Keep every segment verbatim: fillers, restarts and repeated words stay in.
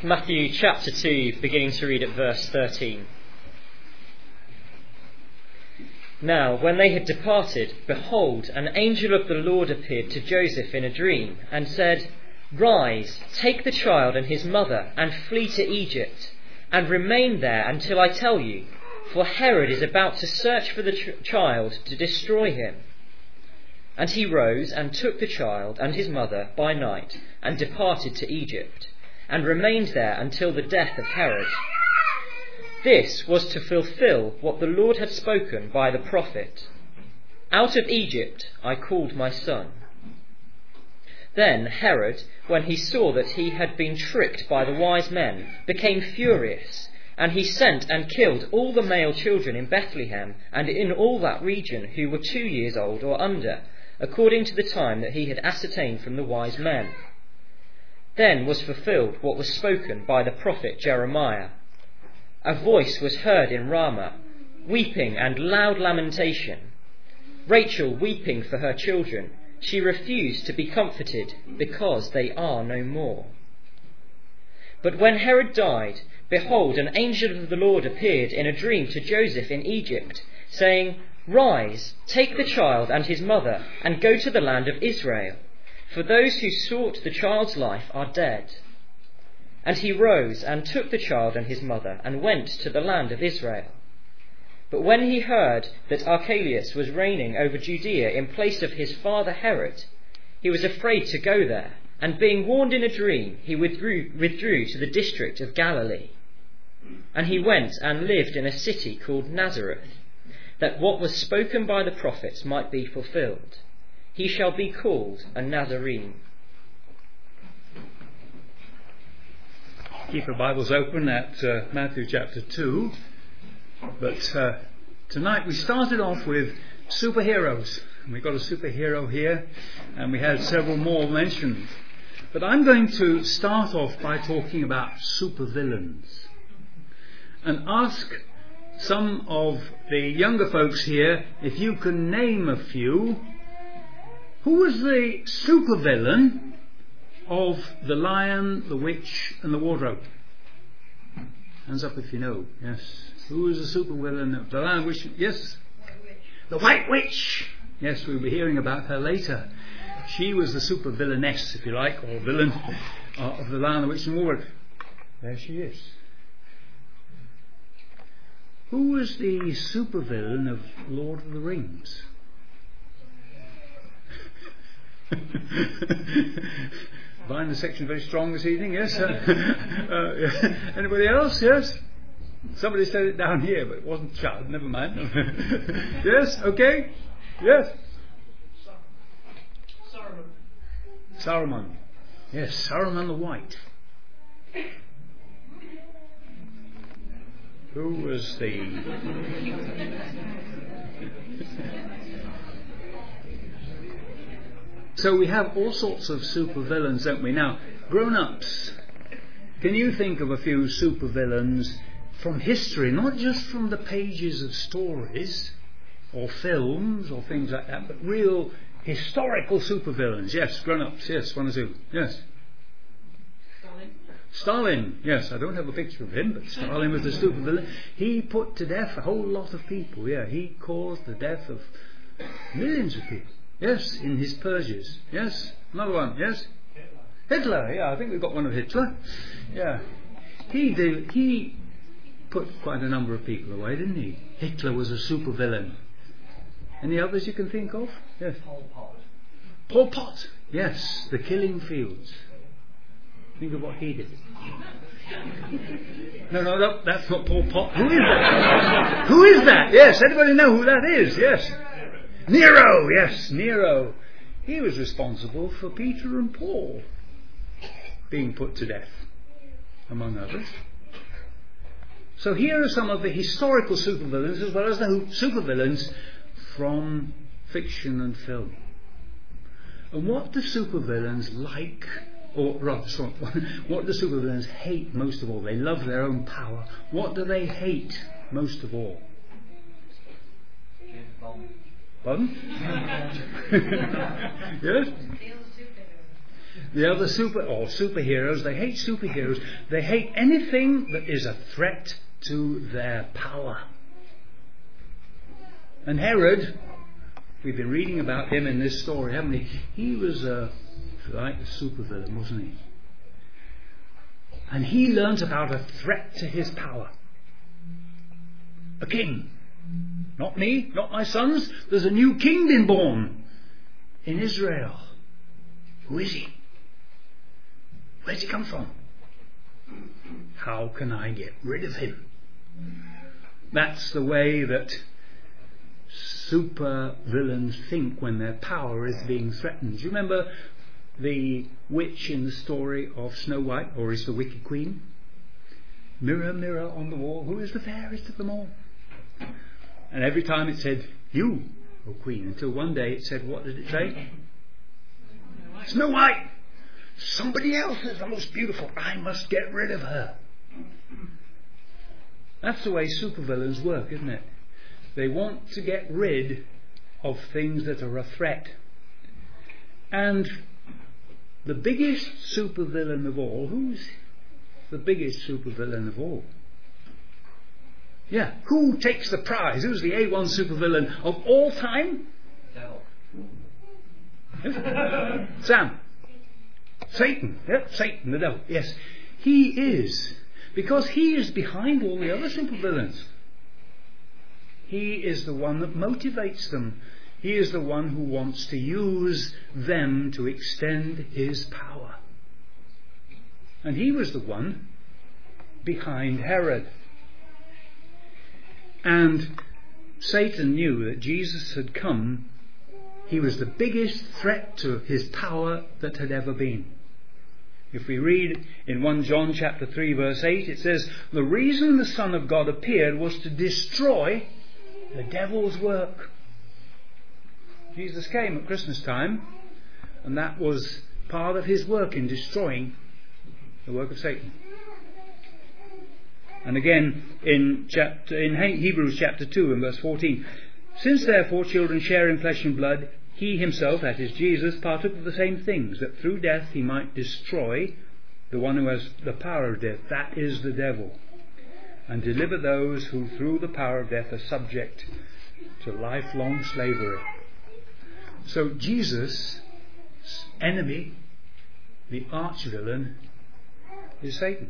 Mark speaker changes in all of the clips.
Speaker 1: Matthew chapter two, beginning to read at verse thirteen. Now, when they had departed, behold, an angel of the Lord appeared to Joseph in a dream, and said, Rise, take the child and his mother, and flee to Egypt, and remain there until I tell you, for Herod is about to search for the ch- child to destroy him. And he rose and took the child and his mother by night, and departed to Egypt, and remained there until the death of Herod. This was to fulfill what the Lord had spoken by the prophet, Out of Egypt I called my son. Then Herod, when he saw that he had been tricked by the wise men, became furious, and he sent and killed all the male children in Bethlehem and in all that region who were two years old or under, according to the time that he had ascertained from the wise men. Then was fulfilled what was spoken by the prophet Jeremiah. A voice was heard in Ramah, weeping and loud lamentation. Rachel weeping for her children, she refused to be comforted because they are no more. But when Herod died, behold, an angel of the Lord appeared in a dream to Joseph in Egypt, saying, Rise, take the child and his mother, and go to the land of Israel, for those who sought the child's life are dead. And he rose and took the child and his mother, and went to the land of Israel. But when he heard that Archelaus was reigning over Judea in place of his father Herod, he was afraid to go there, and being warned in a dream, he withdrew, withdrew to the district of Galilee. And he went and lived in a city called Nazareth, that what was spoken by the prophets might be fulfilled. He shall be called a Nazarene.
Speaker 2: Keep your Bibles open at uh, Matthew chapter two. But uh, tonight we started off with superheroes. We've got a superhero here, and we had several more mentioned. But I'm going to start off by talking about supervillains, and ask some of the younger folks here if you can name a few. Who was the supervillain of The Lion, the Witch and the Wardrobe? Hands up if you know. Yes. Who was the supervillain of The Lion, the Witch? Yes. The White Witch. Yes, we'll be hearing about her later. She was the supervillainess, if you like, or villain uh, of The Lion, the Witch and the Wardrobe. There she is. Who was the supervillain of Lord of the Rings? Find the section very strong this evening, yes? Uh, uh, yeah. Anybody else? Yes? Somebody said it down here, but it wasn't shouted. Never mind. Yes? Okay? Yes? Saruman. Saruman. Yes, Saruman the White. Who was the... So we have all sorts of supervillains, don't we? Now, grown-ups, can you think of a few supervillains from history, not just from the pages of stories or films or things like that, but real historical supervillains? Yes, grown-ups, yes, one or two. Yes. Stalin. Stalin, yes, I don't have a picture of him, but Stalin was the supervillain. He put to death a whole lot of people, yeah. He caused the death of millions of people. Yes, in his purges. Yes, another one. Yes, Hitler. Hitler. Yeah, I think we've got one of Hitler. Yeah, he did. He put quite a number of people away, didn't he? Hitler was a supervillain. Any others you can think of? Yes.
Speaker 3: Pol Pot.
Speaker 2: Pol Pot. Yes, the killing fields. Think of what he did. No, no, no, that's not Pol Pot. Who is that? Who is that? Yes, anybody know who that is? Yes. Nero, yes, Nero. He was responsible for Peter and Paul being put to death, among others. So here are some of the historical supervillains as well as the supervillains from fiction and film. And what do supervillains like, or rather, sorry, what do supervillains hate most of all? They love their own power. What do they hate most of all? Pardon? Yes? The other super or superheroes, they hate superheroes. They hate anything that is a threat to their power. And Herod, we've been reading about him in this story, haven't we? He was a, like a supervillain, wasn't he? And he learnt about a threat to his power. A king. Not me, not my sons. There's a new king been born in Israel. Who is he? Where's he come from? How can I get rid of him? That's the way that super villains think when their power is being threatened. Do you remember the witch in the story of Snow White, or is the Wicked Queen? Mirror, mirror on the wall, who is the fairest of them all? And every time it said, you, O Queen, until one day it said, what did it say? Snow White! Somebody else is the most beautiful. I must get rid of her. That's the way supervillains work, isn't it? They want to get rid of things that are a threat. And the biggest supervillain of all, who's the biggest supervillain of all? Yeah, who takes the prize? Who's the A one supervillain of all time? Devil. Sam. Satan. Yep, Satan, the devil. Yes, he is. Because he is behind all the other supervillains. He is the one that motivates them. He is the one who wants to use them to extend his power. And he was the one behind Herod. And Satan knew that Jesus had come. He was the biggest threat to his power that had ever been. If we read in First John chapter three verse eight, it says, the reason the Son of God appeared was to destroy the devil's work. Jesus came at Christmas time, and that was part of his work in destroying the work of Satan. And again in chapter in Hebrews chapter two and verse fourteen, since therefore children share in flesh and blood, he himself, that is Jesus, partook of the same things, that through death he might destroy the one who has the power of death, that is the devil, and deliver those who through the power of death are subject to lifelong slavery. So Jesus' enemy, the arch-villain, is Satan.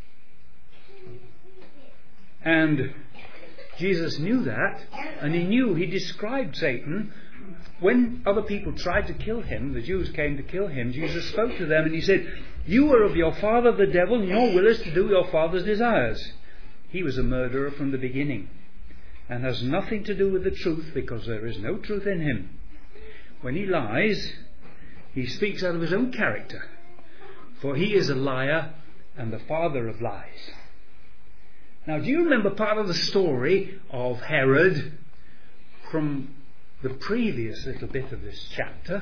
Speaker 2: And Jesus knew that, and he knew, he described Satan. When other people tried to kill him, the Jews came to kill him, Jesus spoke to them and he said, you are of your father the devil, and your will is to do your father's desires. He was a murderer from the beginning, and has nothing to do with the truth, because there is no truth in him. When he lies, he speaks out of his own character, for he is a liar and the father of lies. Now, do you remember part of the story of Herod from the previous little bit of this chapter?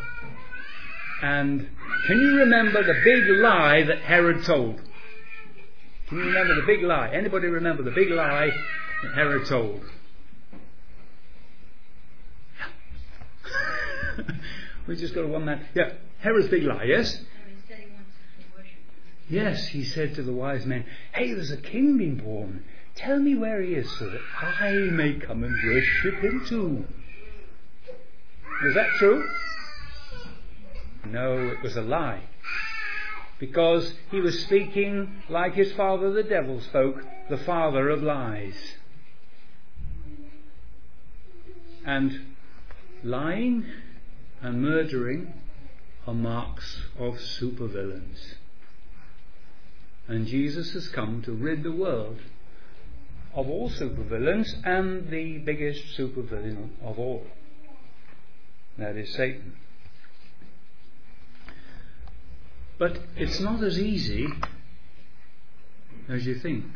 Speaker 2: And can you remember the big lie that Herod told? Can you remember the big lie? Anybody remember the big lie that Herod told? Yeah. We just got a one man. Yeah, Herod's big lie, yes? Yes, he said to the wise men, hey, there's a king being born. Tell me where he is so that I may come and worship him too. Was that true? No, it was a lie. Because he was speaking like his father the devil spoke, the father of lies. And lying and murdering are marks of supervillains. And Jesus has come to rid the world of all supervillains and the biggest supervillain of all. That is Satan. But it's not as easy as you think.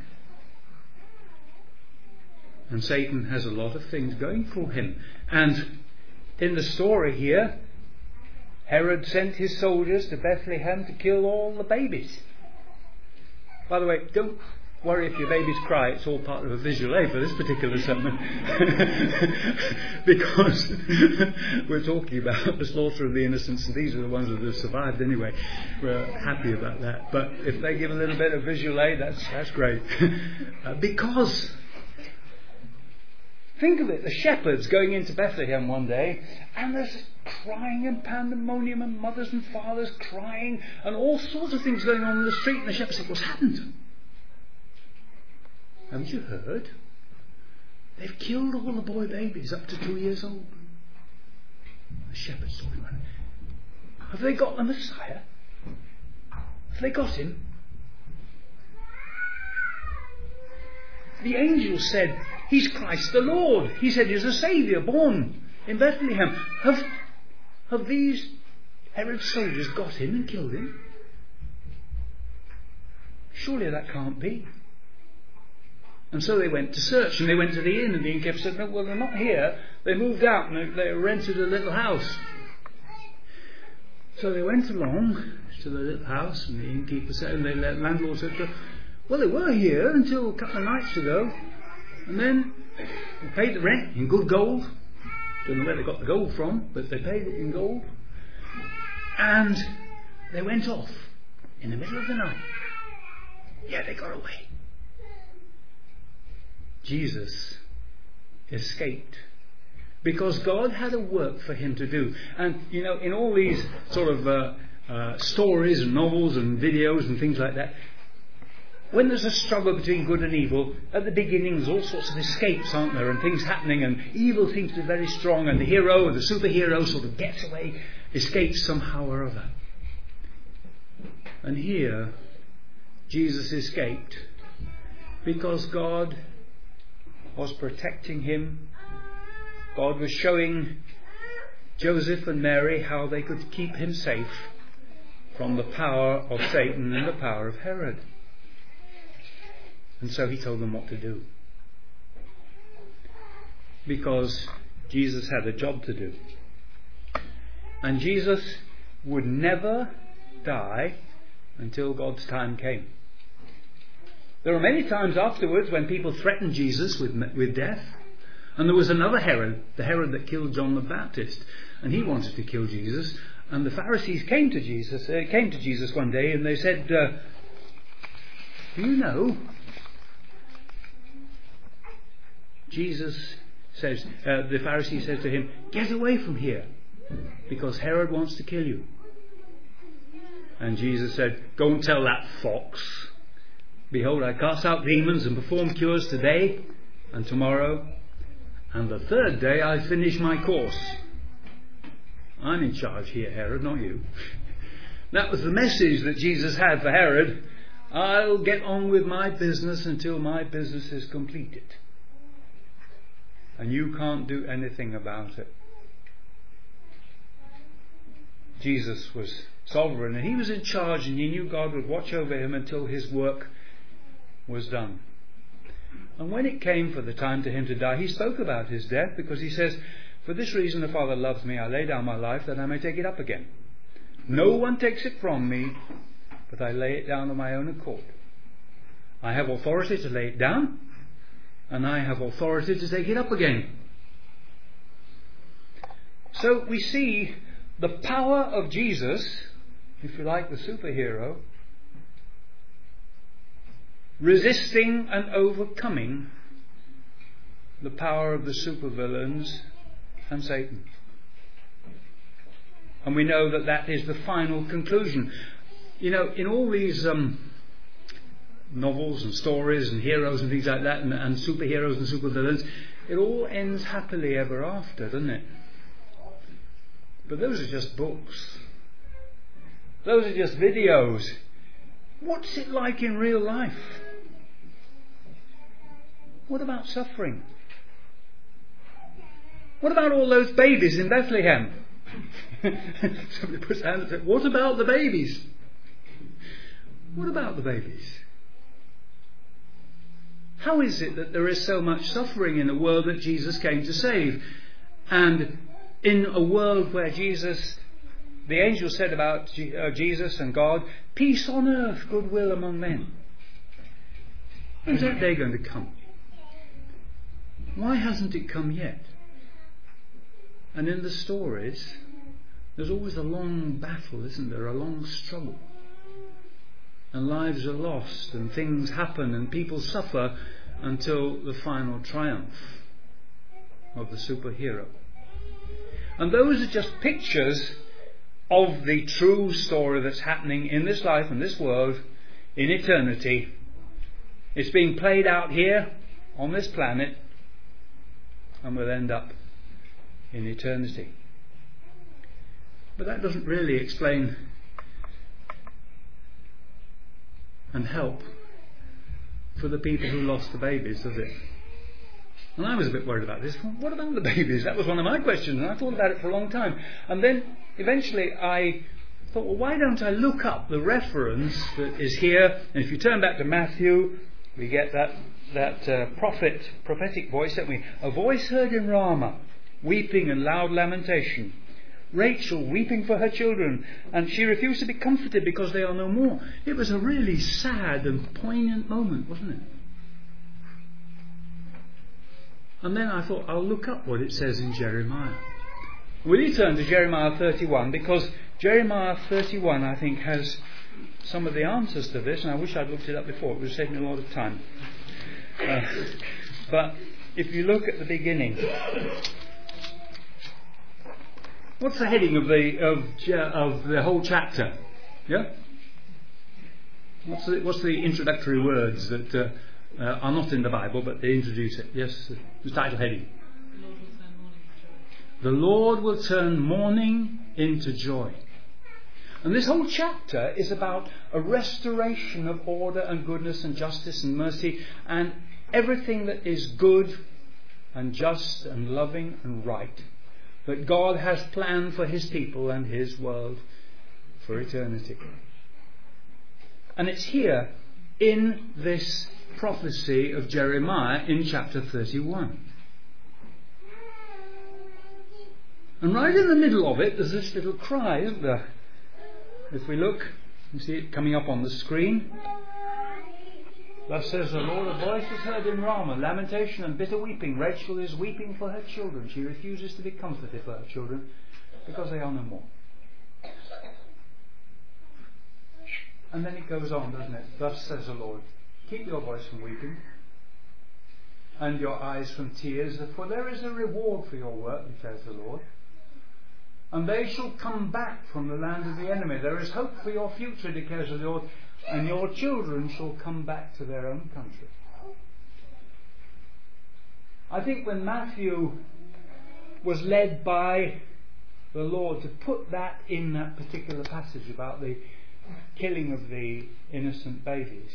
Speaker 2: And Satan has a lot of things going for him. And in the story here, Herod sent his soldiers to Bethlehem to kill all the babies. By the way, don't worry if your babies cry. It's all part of a visual aid for this particular sermon. Because we're talking about the slaughter of the innocents, and these are the ones that have survived anyway. We're happy about that. But if they give a little bit of visual aid, that's, that's great. uh, because, think of it, the shepherds going into Bethlehem one day, and there's crying and pandemonium and mothers and fathers crying and all sorts of things going on in the street, and the shepherds said, what's happened? Haven't you heard? They've killed all the boy babies up to two years old. The shepherds talking about it. Have they got the Messiah? Have they got him? The angel said, he's Christ the Lord. He said he's a Saviour born in Bethlehem. Have, have these Herod's soldiers got him and killed him? Surely that can't be. And so they went to search, and they went to the inn, and the innkeeper said, no, well, they're not here. They moved out, and they, they rented a little house. So they went along to the little house, and the innkeeper said, and the landlord said to her, well, they were here until a couple of nights ago, and then they paid the rent in good gold. Don't know where they got the gold from, but they paid it in gold. And they went off in the middle of the night. Yeah, they got away. Jesus escaped because God had a work for him to do. And you know, in all these sort of uh, uh, stories and novels and videos and things like that, when there's a struggle between good and evil, at the beginning there's all sorts of escapes, aren't there, and things happening, and evil seems to be very strong, and the hero or the superhero sort of gets away, escapes somehow or other. And here Jesus escaped because God was protecting him. God was showing Joseph and Mary how they could keep him safe from the power of Satan and the power of Herod. And so he told them what to do. Because Jesus had a job to do. And Jesus would never die until God's time came. There were many times afterwards when people threatened Jesus with, with death. And there was another Herod, the Herod that killed John the Baptist. And he wanted to kill Jesus. And the Pharisees came to Jesus, uh, came to Jesus one day, and they said, uh, do you know? Jesus says, uh, the Pharisee says to him, get away from here, because Herod wants to kill you. And Jesus said, go and tell that fox, behold, I cast out demons and perform cures today and tomorrow, and the third day I finish my course. I'm in charge here, Herod, not you. That was the message that Jesus had for Herod. I'll get on with my business until my business is completed. And you can't do anything about it. Jesus was sovereign, and he was in charge, and he knew God would watch over him until his work was done. And when it came for the time to him to die, he spoke about his death, because he says, for this reason the Father loves me, I lay down my life that I may take it up again. No one takes it from me, but I lay it down of my own accord. I have authority to lay it down, and I have authority to take it up again. So we see the power of Jesus, if you like, the superhero, resisting and overcoming the power of the supervillains and Satan. And we know that that is the final conclusion. You know, in all these um, novels and stories and heroes and things like that, and, and superheroes and supervillains, it all ends happily ever after, doesn't it? But those are just books. Those are just videos. What's it like in real life? What about suffering? What about all those babies in Bethlehem? Somebody puts their hand and says, what about the babies? What about the babies? How is it that there is so much suffering in a world that Jesus came to save? And in a world where Jesus, the angel said about Jesus and God, peace on earth, goodwill among men. When's that day going to come? Why hasn't it come yet? And in the stories, there's always a long battle, isn't there? A long struggle. And lives are lost, and things happen, and people suffer until the final triumph of the superhero. And those are just pictures of the true story that's happening in this life and this world in eternity. It's being played out here on this planet, and will end up in eternity. But that doesn't really explain and help for the people who lost the babies, does it? And I was a bit worried about this. What about the babies? That was one of my questions, and I thought about it for a long time. And then eventually I thought, well, why don't I look up the reference that is here? And if you turn back to Matthew, we get that that uh, prophet, prophetic voice, don't we? A voice heard in Ramah, weeping and loud lamentation. Rachel weeping for her children, and she refused to be comforted because they are no more. It was a really sad and poignant moment, wasn't it? And then I thought, I'll look up what it says in Jeremiah. Will you turn to Jeremiah thirty-one? Because Jeremiah thirty-one, I think, has some of the answers to this, and I wish I'd looked it up before. It would have saved me a lot of time. Uh, but if you look at the beginning, what's the heading of the of of the whole chapter? Yeah. What's the what's the introductory words that uh, uh, are not in the Bible, but they introduce it? Yes, the title heading. The Lord will turn mourning into joy. And this whole chapter is about a restoration of order and goodness and justice and mercy and everything that is good and just and loving and right that God has planned for His people and His world for eternity. And it's here in this prophecy of Jeremiah in chapter thirty-one. And right in the middle of it there's this little cry, isn't there? If we look, you see it coming up on the screen. Thus says the Lord, a voice is heard in Ramah, lamentation and bitter weeping. Rachel is weeping for her children. She refuses to be comforted for her children because they are no more. And then it goes on, doesn't it? Thus says the Lord, keep your voice from weeping and your eyes from tears, for there is a reward for your work, declares the Lord. And they shall come back from the land of the enemy. There is hope for your future, declares the Lord, and your children shall come back to their own country. I think when Matthew was led by the Lord to put that in that particular passage about the killing of the innocent babies,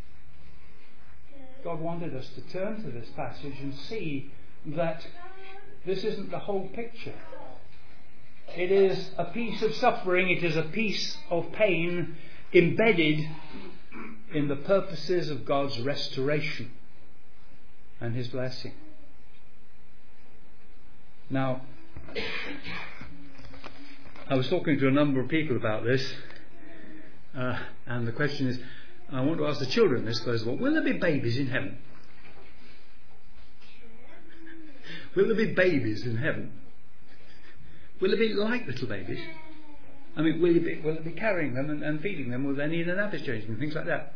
Speaker 2: God wanted us to turn to this passage and see that this isn't the whole picture. It is a piece of suffering, it is a piece of pain embedded in the purposes of God's restoration and His blessing. Now, I was talking to a number of people about this, uh, and the question is, I want to ask the children this first of all, will there be babies in heaven? Will there be babies in heaven? Will it be like little babies? I mean, will it be, will it be carrying them and, and feeding them? Will they need an nappy changing and things like that?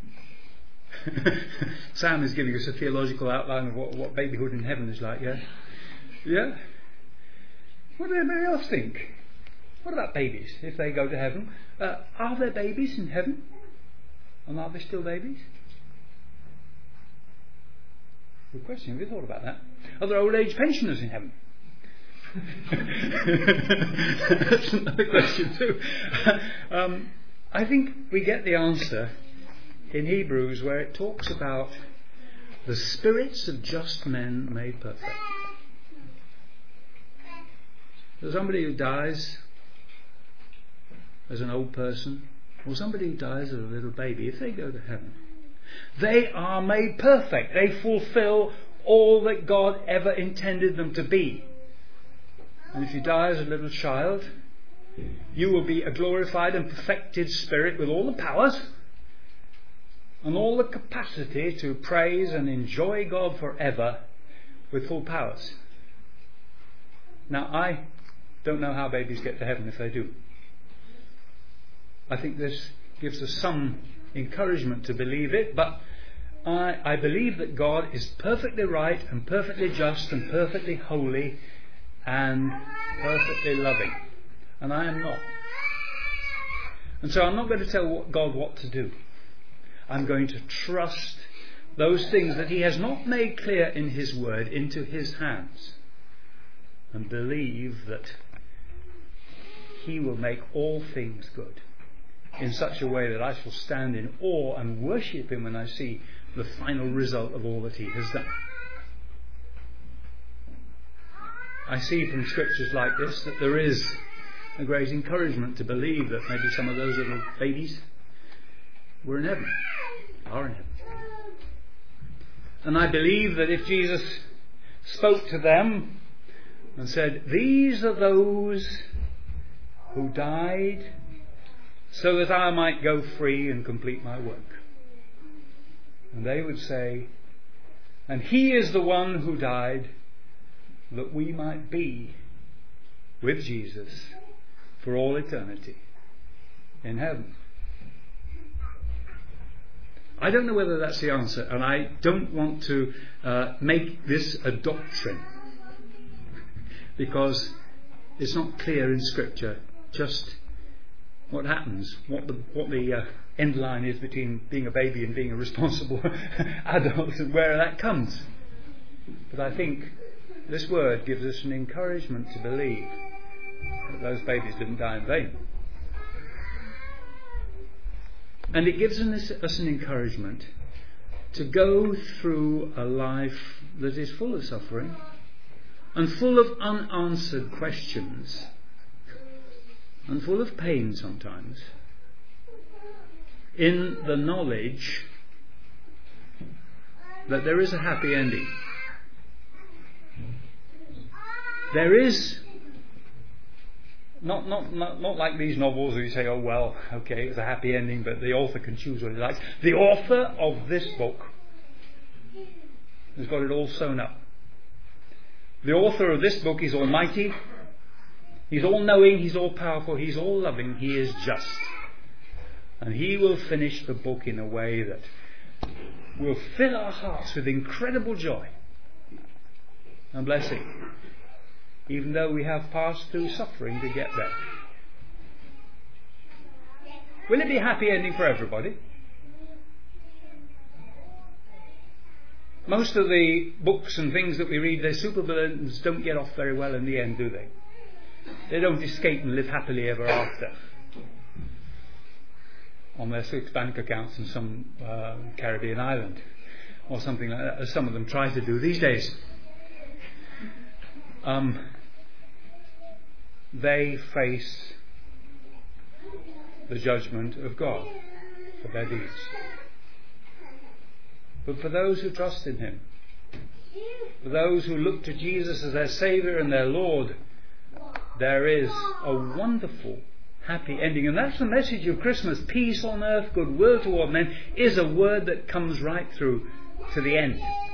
Speaker 2: Sam is giving us a theological outline of what, what babyhood in heaven is like, yeah? Yeah? What does anybody else think? What about babies, if they go to heaven? Uh, are there babies in heaven? And are they still babies? Good question, have you thought about that? Are there old age pensioners in heaven? That's another question too. Um, I think we get the answer in Hebrews where it talks about the spirits of just men made perfect. There's somebody who dies as an old person, or somebody who dies as a little baby, if they go to heaven, they are made perfect. They fulfill all that God ever intended them to be. And if you die as a little child, you will be a glorified and perfected spirit with all the powers and all the capacity to praise and enjoy God forever with full powers. Now, I don't know how babies get to heaven if they do. I think this gives us some encouragement to believe it, but I, I believe that God is perfectly right and perfectly just and perfectly holy and perfectly loving. And I am not. And so I'm not going to tell God what to do. I'm going to trust those things that He has not made clear in His Word into His hands, and believe that He will make all things good in such a way that I shall stand in awe and worship Him when I see the final result of all that He has done. I see from scriptures like this that there is a great encouragement to believe that maybe some of those little babies were in heaven, are in heaven. And I believe that if Jesus spoke to them and said, "These are those who died so that I might go free and complete my work," and they would say, "And He is the one who died that we might be with Jesus for all eternity in heaven." I don't know whether that's the answer, and I don't want to uh, make this a doctrine, because it's not clear in Scripture just what happens, what the what the uh, end line is between being a baby and being a responsible adult, and where that comes. But I think this word gives us an encouragement to believe that those babies didn't die in vain. And it gives us an encouragement to go through a life that is full of suffering and full of unanswered questions and full of pain sometimes, in the knowledge that there is a happy ending. There is Not, not not not like these novels where you say, "Oh well, okay, it's a happy ending, but the author can choose what he likes." The author of this book has got it all sewn up. The author of this book is almighty. He's all-knowing. He's all-powerful. He's all-loving. He is just, and He will finish the book in a way that will fill our hearts with incredible joy and blessing, even though we have passed through suffering to get there. Will it be a happy ending for everybody? Most of the books and things that we read, their supervillains don't get off very well in the end, do they? They don't escape and live happily ever after on their six bank accounts in some uh, Caribbean island or something like that, as some of them try to do these days. Um, they face the judgment of God for their deeds. But for those who trust in Him, for those who look to Jesus as their Saviour and their Lord, there is a wonderful, happy ending. And that's the message of Christmas. Peace on earth, goodwill toward men, is a word that comes right through to the end.